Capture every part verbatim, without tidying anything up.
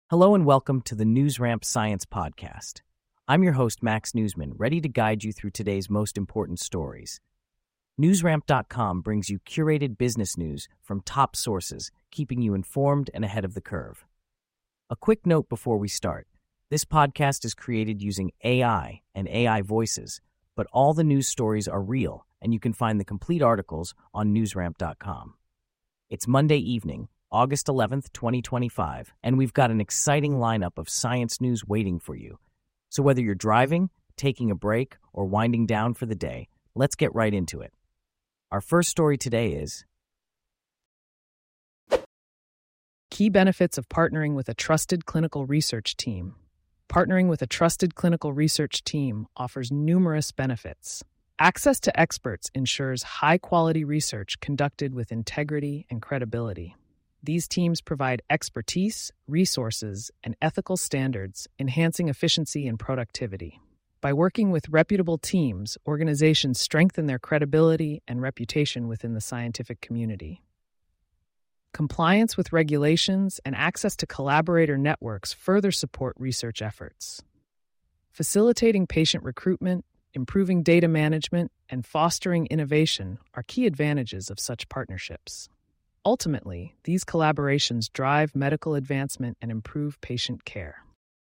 Hello and welcome to the NewsRamp Science Podcast. I'm your host, Max Newsman, ready to guide you through today's most important stories. NewsRamp dot com brings you curated business news from top sources, keeping you informed and ahead of the curve. A quick note before we start. This podcast is created using A I and A I voices, but all the news stories are real, and you can find the complete articles on NewsRamp dot com. It's Monday evening, August eleventh, twenty twenty-five, and we've got an exciting lineup of science news waiting for you. So whether you're driving, taking a break, or winding down for the day, let's get right into it. Our first story today is Key benefits of partnering with a trusted clinical research team. Partnering with a trusted clinical research team offers numerous benefits. Access to experts ensures high-quality research conducted with integrity and credibility. These teams provide expertise, resources, and ethical standards, enhancing efficiency and productivity. By working with reputable teams, organizations strengthen their credibility and reputation within the scientific community. Compliance with regulations and access to collaborator networks further support research efforts. Facilitating patient recruitment, improving data management, and fostering innovation are key advantages of such partnerships. Ultimately, these collaborations drive medical advancement and improve patient care.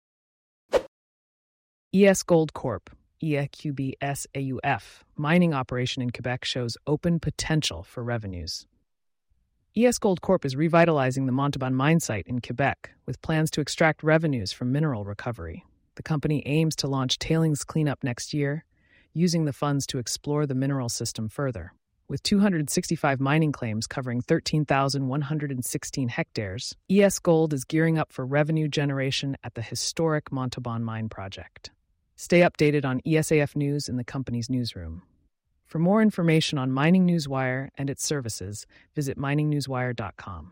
E S Gold Corp, E Q B S A U F, mining operation in Quebec shows open potential for revenues. E S Gold Corp is revitalizing the Montauban mine site in Quebec with plans to extract revenues from mineral recovery. The company aims to launch tailings cleanup next year, using the funds to explore the mineral system further. With two hundred sixty-five mining claims covering thirteen thousand one hundred sixteen hectares, E S Gold is gearing up for revenue generation at the historic Montauban Mine project. Stay updated on E S A F News in the company's newsroom. For more information on Mining Newswire and its services, visit mining newswire dot com.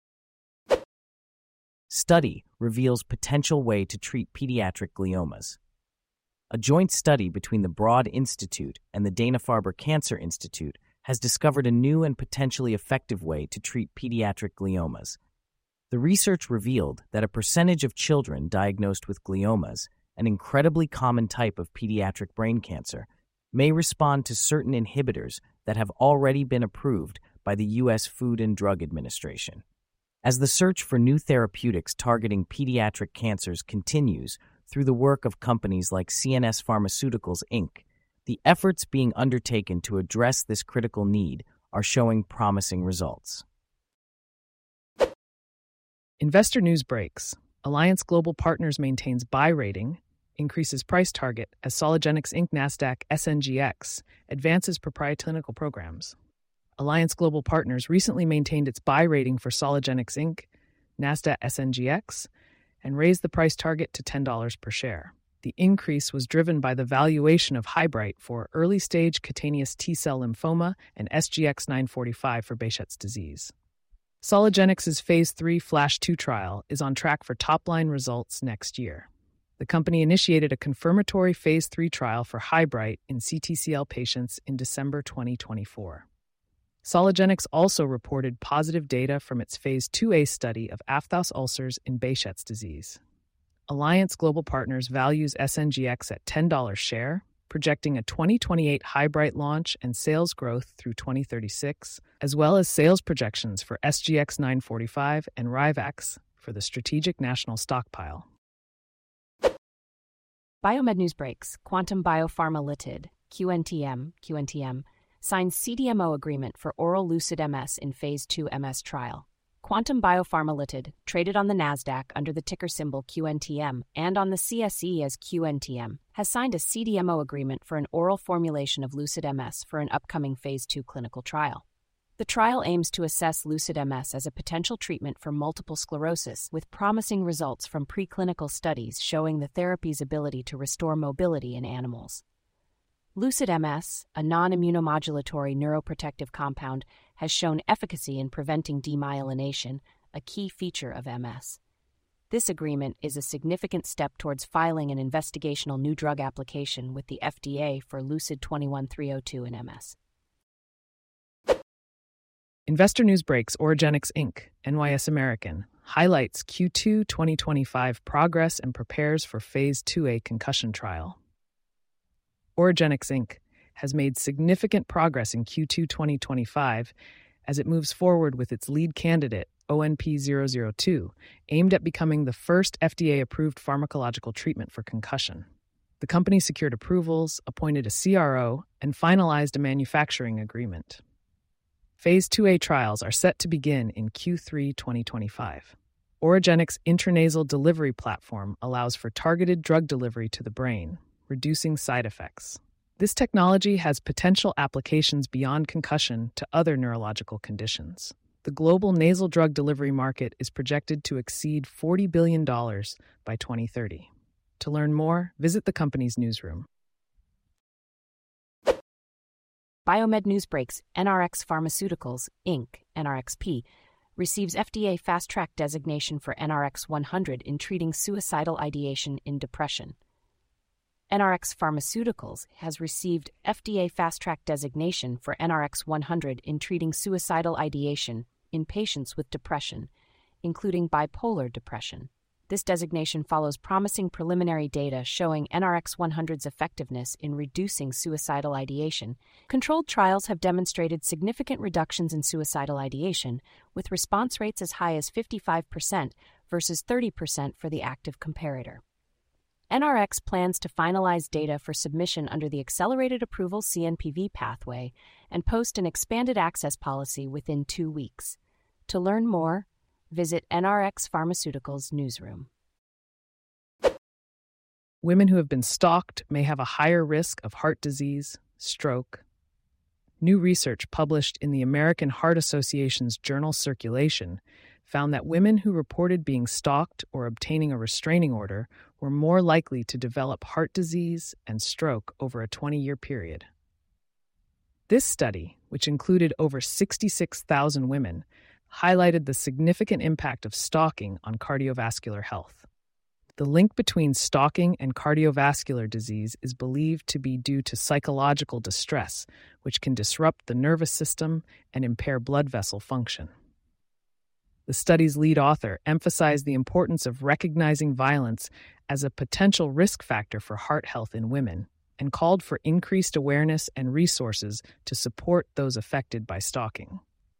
Study reveals potential way to treat pediatric gliomas. A joint study between the Broad Institute and the Dana-Farber Cancer Institute has discovered a new and potentially effective way to treat pediatric gliomas. The research revealed that a percentage of children diagnosed with gliomas, an incredibly common type of pediatric brain cancer, may respond to certain inhibitors that have already been approved by the U S Food and Drug Administration. As the search for new therapeutics targeting pediatric cancers continues through the work of companies like C N S Pharmaceuticals, Incorporated, the efforts being undertaken to address this critical need are showing promising results. Investor news breaks. Alliance Global Partners maintains buy rating, increases price target as Soligenix Incorporated NASDAQ S N G X advances proprietary clinical programs. Alliance Global Partners recently maintained its buy rating for Soligenix Incorporated NASDAQ S N G X and raised the price target to ten dollars per share. The increase was driven by the valuation of Highbright for early-stage cutaneous T-cell lymphoma and S G X nine forty-five for Behçet's disease. Soligenix's Phase three FLASH two trial is on track for top-line results next year. The company initiated a confirmatory Phase three trial for Highbright in C T C L patients in December twenty twenty-four. Soligenix also reported positive data from its Phase two A study of aphthous ulcers in Behçet's disease. Alliance Global Partners values S N G X at ten dollars share, projecting a twenty twenty-eight Highbright launch and sales growth through twenty thirty-six, as well as sales projections for S G X nine forty-five and Rivax for the Strategic National Stockpile. Biomed News breaks. Quantum Biopharma Limited, Q N T M, Q N T M, signs C D M O agreement for oral Lucid M S in Phase two M S trial. Quantum Biopharma Limited, traded on the NASDAQ under the ticker symbol Q N T M and on the C S E as Q N T M, has signed a C D M O agreement for an oral formulation of Lucid M S for an upcoming Phase two clinical trial. The trial aims to assess Lucid M S as a potential treatment for multiple sclerosis, with promising results from preclinical studies showing the therapy's ability to restore mobility in animals. Lucid M S, a non-immunomodulatory neuroprotective compound, has shown efficacy in preventing demyelination, a key feature of M S. This agreement is a significant step towards filing an investigational new drug application with the F D A for Lucid twenty-one three oh two in M S. Investor news breaks. Oragenics Incorporated, N Y S American, highlights Q two twenty twenty-five progress and prepares for Phase two A concussion trial. Oragenics Incorporated has made significant progress in Q two twenty twenty-five as it moves forward with its lead candidate, O N P zero zero two, aimed at becoming the first F D A-approved pharmacological treatment for concussion. The company secured approvals, appointed a C R O, and finalized a manufacturing agreement. Phase two A trials are set to begin in Q three twenty twenty-five. Oragenics' intranasal delivery platform allows for targeted drug delivery to the brain, reducing side effects. This technology has potential applications beyond concussion to other neurological conditions. The global nasal drug delivery market is projected to exceed forty billion dollars by twenty thirty. To learn more, visit the company's newsroom. Biomed Newsbreaks N R X Pharmaceuticals, Incorporated, N R X P, receives F D A Fast Track designation for N R X one hundred in treating suicidal ideation in depression. N R X Pharmaceuticals has received F D A Fast Track designation for N R X one hundred in treating suicidal ideation in patients with depression, including bipolar depression. This designation follows promising preliminary data showing N R X one hundred's effectiveness in reducing suicidal ideation. Controlled trials have demonstrated significant reductions in suicidal ideation, with response rates as high as fifty-five percent versus thirty percent for the active comparator. N R X plans to finalize data for submission under the Accelerated Approval C N P V pathway and post an expanded access policy within two weeks. To learn more, visit N R X Pharmaceuticals newsroom. Women who have been stalked may have a higher risk of heart disease, stroke. New research published in the American Heart Association's journal Circulation found that women who reported being stalked or obtaining a restraining order were more likely to develop heart disease and stroke over a twenty-year period. This study, which included over sixty-six thousand women, highlighted the significant impact of stalking on cardiovascular health. The link between stalking and cardiovascular disease is believed to be due to psychological distress, which can disrupt the nervous system and impair blood vessel function. The study's lead author emphasized the importance of recognizing violence as a potential risk factor for heart health in women and called for increased awareness and resources to support those affected by stalking.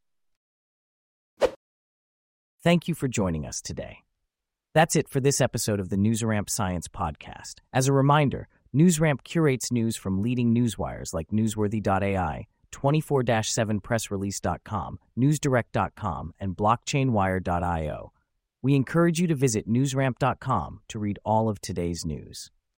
Thank you for joining us today. That's it for this episode of the NewsRamp Science Podcast. As a reminder, NewsRamp curates news from leading newswires like Newsworthy dot A I, twenty-four seven press release dot com, newsdirect dot com, and blockchain wire dot io. We encourage you to visit newsramp dot com to read all of today's news.